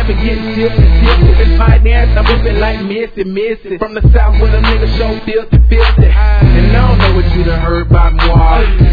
and getting tipped and tipped. Whipping pioneers, I'm whipping like Missy. From the south where the niggas show filthy. And I don't know what you done heard about moi.